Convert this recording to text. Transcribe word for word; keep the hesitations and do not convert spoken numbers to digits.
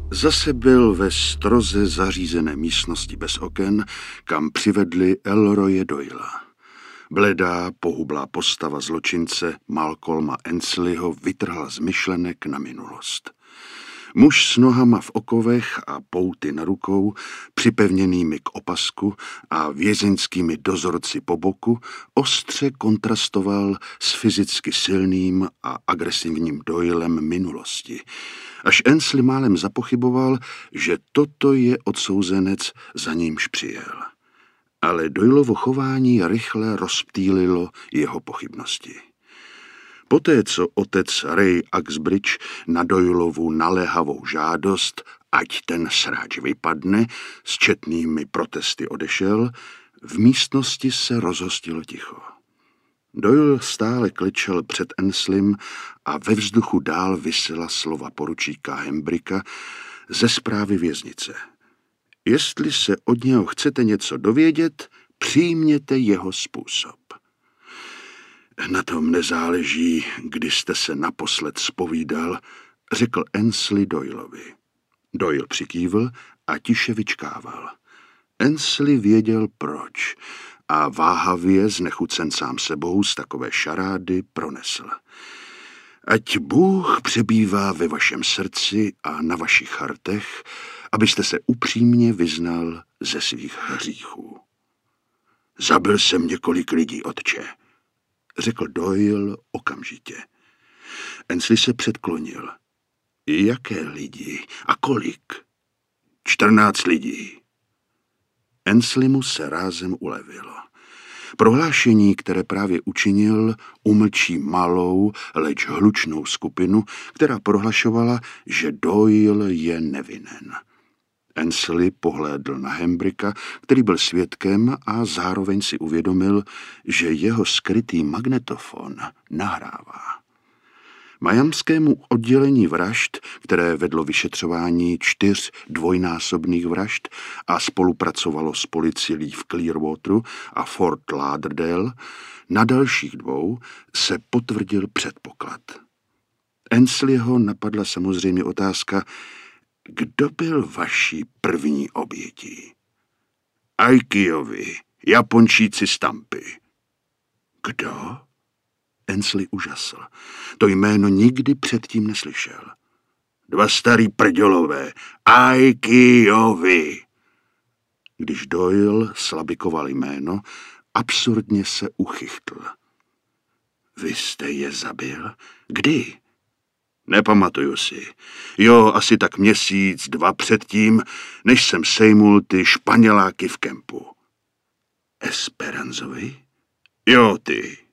Zase byl ve stroze zařízené místnosti bez oken, kam přivedli Elroye Doyla. Bledá, pohublá postava zločince Malcolma Ensleyho vytrhla z myšlenek na minulost. Muž s nohama v okovech a pouty na rukou, připevněnými k opasku a vězeňskými dozorci po boku, ostře kontrastoval s fyzicky silným a agresivním Doylem minulosti, až Ensley málem zapochyboval, že toto je odsouzenec, za nímž přijel. Ale Doylovo chování rychle rozptýlilo jeho pochybnosti. Poté, co otec Ray Uxbridge na Doylovu naléhavou žádost, ať ten sráč vypadne, s četnými protesty odešel, v místnosti se rozhostilo ticho. Doyle stále klečel před Ensleym a ve vzduchu dál visela slova poručíka Hembricka ze zprávy věznice. Jestli se od něho chcete něco dovědět, přijměte jeho způsob. Na tom nezáleží, kdy jste se naposled zpovídal, řekl Ensley Doylovi. Doyle přikývl a tiše vyčkával. Ensley věděl proč a váhavě, znechucen sám sebou, z takové šarády pronesl. Ať Bůh přebývá ve vašem srdci a na vašich chartech, abyste se upřímně vyznal ze svých hříchů. Zabil jsem několik lidí, otče, řekl Doyle okamžitě. Ensley se předklonil. Jaké lidi a kolik? Čtrnáct lidí. Ensleymu se rázem ulevilo. Prohlášení, které právě učinil, umlčí malou, leč hlučnou skupinu, která prohlašovala, že Doyle je nevinen. Ensley pohlédl na Hembricka, který byl svědkem, a zároveň si uvědomil, že jeho skrytý magnetofon nahrává. Miamskému oddělení vražd, které vedlo vyšetřování čtyř dvojnásobných vražd a spolupracovalo s policií v Clearwateru a Fort Lauderdale, na dalších dvou se potvrdil předpoklad. Ensleyho napadla samozřejmě otázka, kdo byl vaší první obětí? Aikiovi, Japončíci z Tampy. Kdo? Ensley užasl. To jméno nikdy předtím neslyšel. Dva starý prdělové. Aikiovi. Když Doyle slabikoval jméno, absurdně se uchychtl. Vy jste je zabil? Kdy? Nepamatuju si. Jo, asi tak měsíc, dva předtím, než jsem sejmul ty španěláky v kempu. Esperanzovi? Jo, ty.